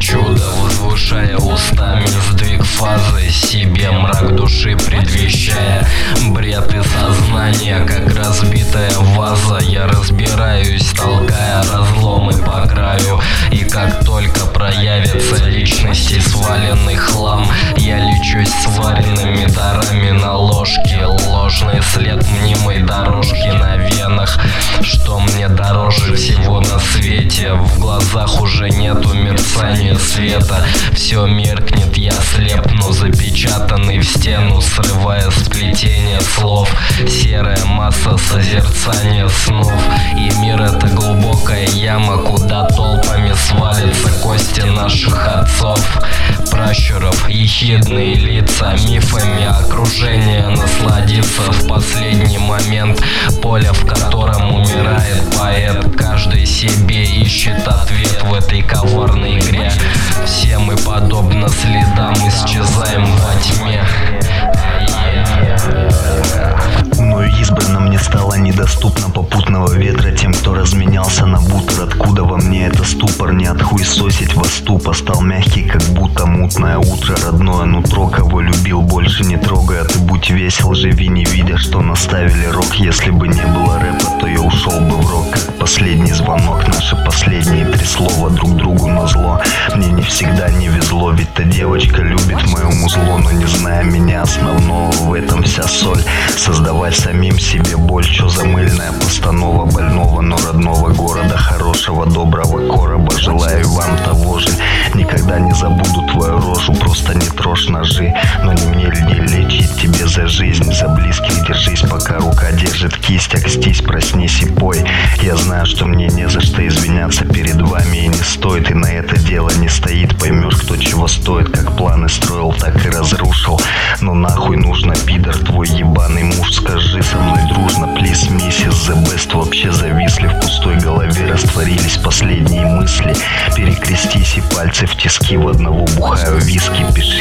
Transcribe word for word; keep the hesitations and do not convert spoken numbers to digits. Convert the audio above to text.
чудо, возвышая устами сдвиг фазы, себе мрак души предвещая. Бред и сознание, как разбитая ваза. Я разбираюсь, толкая разломы по краю. И как только проявится личности сваленный хлам, я лечусь сваренными дарами на ложке. Ложный след мнимой дорожки на венах. Что мне дороже всего на свете? В глазах уже нету мерцания света. Все меркнет, я слепну, запечатанный в стену, срывая сплетение слов. Серая масса созерцания снов. И мир — это глубокая яма, куда толпами свалятся кости наших отцов, пращуров, ехидные лица, мифами окружения насладиться в последний момент. Поле, в котором умирает поэт, каждый себе ищет ответ в этой коварной игре. Все мы, подобно следам, исчезаем во тьме. Мною избрано мне стало недоступно попутного ветра тем, кто разменялся на бутер. Откуда во мне это ступор? Не отхуесосить во ступа. Стал мягкий, как будто мутное утро. Родное нутро, кого любил, больше не трогай. А ты будь весел, живи, не видя, что наставили рок. Если бы не было рэпа, то я ушел бы в рок, как последний звонок. Наши последние три слова друг другу назло. Мне не всегда не везло, ведь та девочка любит мое музло. Но не зная меня основного, в этом вся соль. Создавать самим себе боль, чё за мыльная постанова больного, но родного города, хорошего, доброго короба. Желаю вам того же. Никогда не забуду твою рожу, просто не трожь ножи. Но не мне ли лечить тебе за жизнь, за близких держись, пока рука держит кисть. Окстись, проснись и пой. Я знаю, что мне не за что извиняться перед вами, и не стоит, и на это дело не стоит. Поймешь, кто чего стоит, как планы строил, так и разрушил. Но нахуй нужно, пидор, твой ебаный муж. Скажи со мной дружно, плиз, миссис The Best. Вообще зависли в пустой голове, растворились последние мысли. Перекрестись и пальцы в тиски, в одного бухаю виски. Пиши